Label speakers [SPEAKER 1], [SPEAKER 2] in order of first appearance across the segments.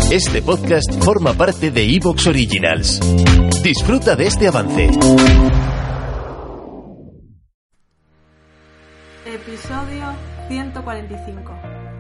[SPEAKER 1] Este podcast forma parte de Evox Originals. Disfruta de este avance.
[SPEAKER 2] Episodio 145.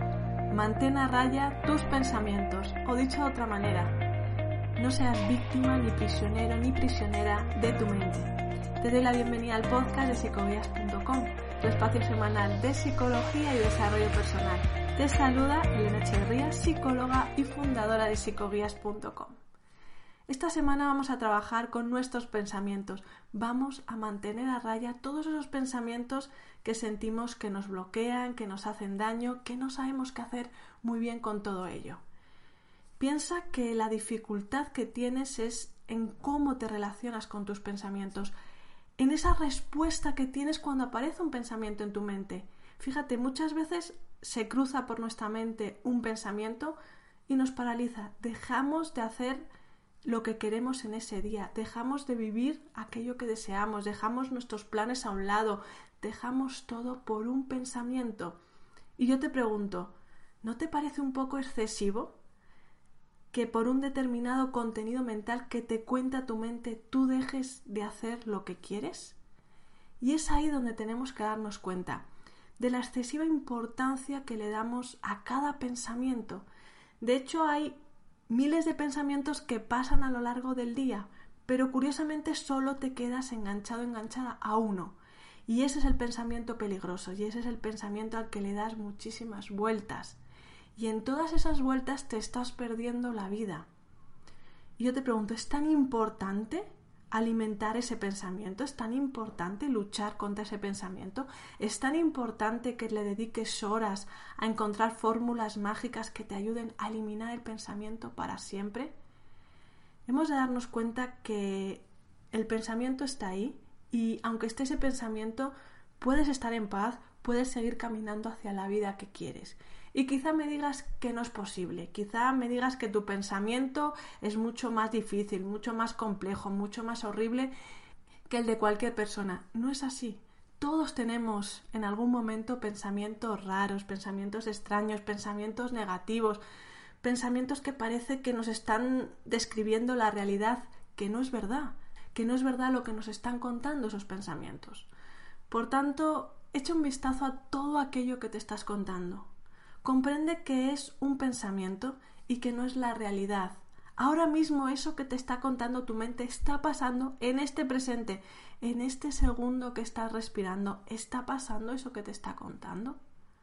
[SPEAKER 2] Mantén a raya tus pensamientos, o dicho de otra manera, no seas víctima ni prisionero ni prisionera de tu mente. Te doy la bienvenida al podcast de psicoguías.com, tu espacio semanal de psicología y desarrollo personal. Te saluda Elena Echeverría, psicóloga y fundadora de psicoguías.com. Esta semana vamos a trabajar con nuestros pensamientos. Vamos a mantener a raya todos esos pensamientos que sentimos que nos bloquean, que nos hacen daño, que no sabemos qué hacer muy bien con todo ello. Piensa que la dificultad que tienes es en cómo te relacionas con tus pensamientos, en esa respuesta que tienes cuando aparece un pensamiento en tu mente. Fíjate, muchas veces se cruza por nuestra mente un pensamiento y nos paraliza. Dejamos de hacer lo que queremos en ese día, dejamos de vivir aquello que deseamos, dejamos nuestros planes a un lado, dejamos todo por un pensamiento. Y yo te pregunto, ¿no te parece un poco excesivo que por un determinado contenido mental que te cuenta tu mente tú dejes de hacer lo que quieres? Y es ahí donde tenemos que darnos cuenta de la excesiva importancia que le damos a cada pensamiento. De hecho, hay miles de pensamientos que pasan a lo largo del día, pero curiosamente solo te quedas enganchado, enganchada a uno. Y ese es el pensamiento peligroso, y ese es el pensamiento al que le das muchísimas vueltas. Y en todas esas vueltas te estás perdiendo la vida. Y yo te pregunto, ¿es tan importante alimentar ese pensamiento? ¿Es tan importante luchar contra ese pensamiento? ¿Es tan importante que le dediques horas a encontrar fórmulas mágicas que te ayuden a eliminar el pensamiento para siempre? Hemos de darnos cuenta que el pensamiento está ahí y aunque esté ese pensamiento, puedes estar en paz, puedes seguir caminando hacia la vida que quieres. Y quizá me digas que no es posible, quizá me digas que tu pensamiento es mucho más difícil, mucho más complejo, mucho más horrible que el de cualquier persona. No es así. Todos tenemos en algún momento pensamientos raros, pensamientos extraños, pensamientos negativos, pensamientos que parece que nos están describiendo la realidad, que no es verdad lo que nos están contando esos pensamientos. Por tanto, echa un vistazo a todo aquello que te estás contando. Comprende que es un pensamiento y que no es la realidad. Ahora mismo eso que te está contando tu mente está pasando en este presente, en este segundo que estás respirando. ¿Está pasando eso que te está contando?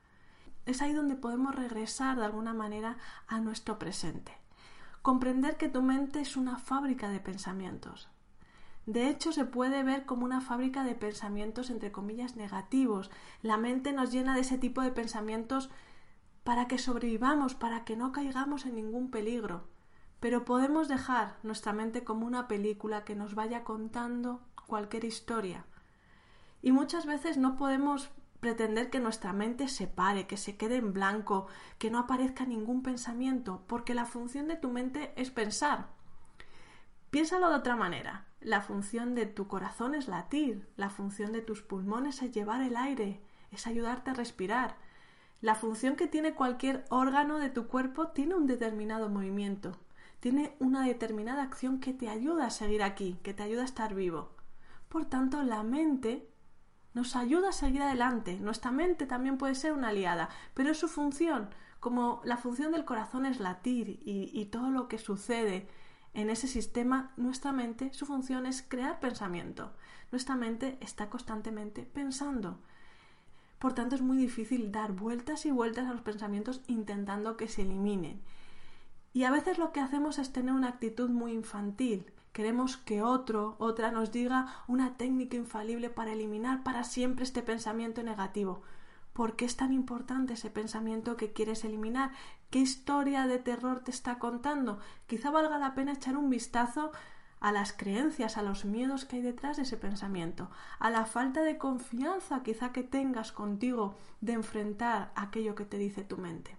[SPEAKER 2] Es ahí donde podemos regresar de alguna manera a nuestro presente. Comprender que tu mente es una fábrica de pensamientos. De hecho, se puede ver como una fábrica de pensamientos, entre comillas, negativos. La mente nos llena de ese tipo de pensamientos para que sobrevivamos, para que no caigamos en ningún peligro. Pero podemos dejar nuestra mente como una película que nos vaya contando cualquier historia. Y muchas veces no podemos pretender que nuestra mente se pare, que se quede en blanco, que no aparezca ningún pensamiento, porque la función de tu mente es pensar. Piénsalo de otra manera. La función de tu corazón es latir, la función de tus pulmones es llevar el aire, es ayudarte a respirar. La función que tiene cualquier órgano de tu cuerpo tiene un determinado movimiento, tiene una determinada acción que te ayuda a seguir aquí, que te ayuda a estar vivo. Por tanto, la mente nos ayuda a seguir adelante. Nuestra mente también puede ser una aliada, pero es su función, como la función del corazón es latir y todo lo que sucede en ese sistema, nuestra mente, su función es crear pensamiento. Nuestra mente está constantemente pensando. Por tanto, es muy difícil dar vueltas y vueltas a los pensamientos intentando que se eliminen. Y a veces lo que hacemos es tener una actitud muy infantil. Queremos que otra nos diga una técnica infalible para eliminar para siempre este pensamiento negativo. ¿Por qué es tan importante ese pensamiento que quieres eliminar? ¿Qué historia de terror te está contando? Quizá valga la pena echar un vistazo a las creencias, a los miedos que hay detrás de ese pensamiento, a la falta de confianza quizá que tengas contigo de enfrentar aquello que te dice tu mente.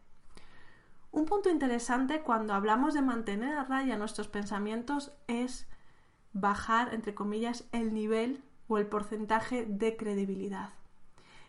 [SPEAKER 2] Un punto interesante cuando hablamos de mantener a raya nuestros pensamientos es bajar, entre comillas, el nivel o el porcentaje de credibilidad.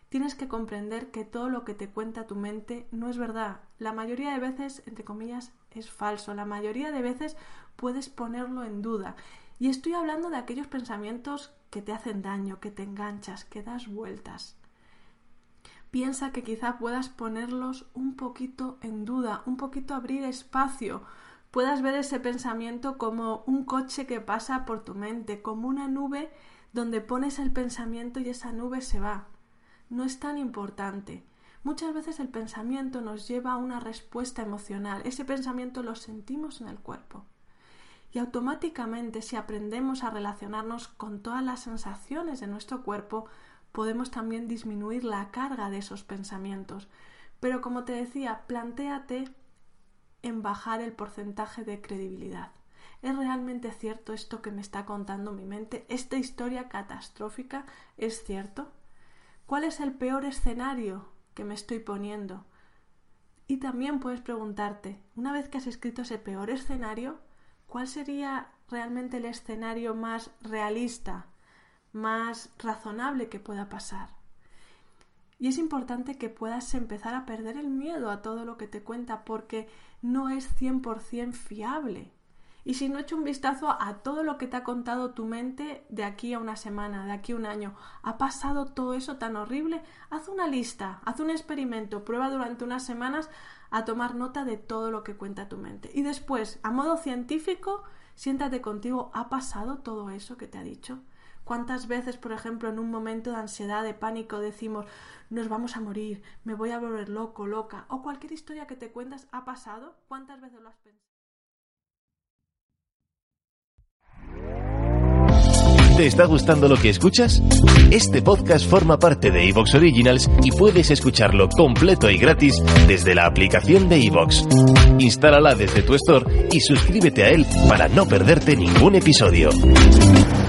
[SPEAKER 2] Tienes que comprender que todo lo que te cuenta tu mente no es verdad. La mayoría de veces, entre comillas, es falso. La mayoría de veces puedes ponerlo en duda. Y estoy hablando de aquellos pensamientos que te hacen daño, que te enganchas, que das vueltas. Piensa que quizá puedas ponerlos un poquito en duda, un poquito abrir espacio. Puedas ver ese pensamiento como un coche que pasa por tu mente, como una nube donde pones el pensamiento y esa nube se va. No es tan importante. Muchas veces el pensamiento nos lleva a una respuesta emocional. Ese pensamiento lo sentimos en el cuerpo. Y automáticamente, si aprendemos a relacionarnos con todas las sensaciones de nuestro cuerpo, podemos también disminuir la carga de esos pensamientos. Pero como te decía, plantéate en bajar el porcentaje de credibilidad. ¿Es realmente cierto esto que me está contando mi mente? ¿Esta historia catastrófica es cierto? ¿Cuál es el peor escenario que me estoy poniendo? Y también puedes preguntarte, una vez que has escrito ese peor escenario, ¿cuál sería realmente el escenario más realista, más razonable que pueda pasar? Y es importante que puedas empezar a perder el miedo a todo lo que te cuenta, porque no es 100% fiable. Y si no, echa un vistazo a todo lo que te ha contado tu mente de aquí a una semana, de aquí a un año. ¿Ha pasado todo eso tan horrible? Haz una lista, haz un experimento, prueba durante unas semanas a tomar nota de todo lo que cuenta tu mente. Y después, a modo científico, siéntate contigo, ¿ha pasado todo eso que te ha dicho? ¿Cuántas veces, por ejemplo, en un momento de ansiedad, de pánico, decimos, nos vamos a morir, me voy a volver loco, loca? O cualquier historia que te cuentas, ¿ha pasado? ¿Cuántas veces lo has pensado?
[SPEAKER 1] ¿Te está gustando lo que escuchas? Este podcast forma parte de iVoox Originals y puedes escucharlo completo y gratis desde la aplicación de iVoox. Instálala desde tu store y suscríbete a él para no perderte ningún episodio.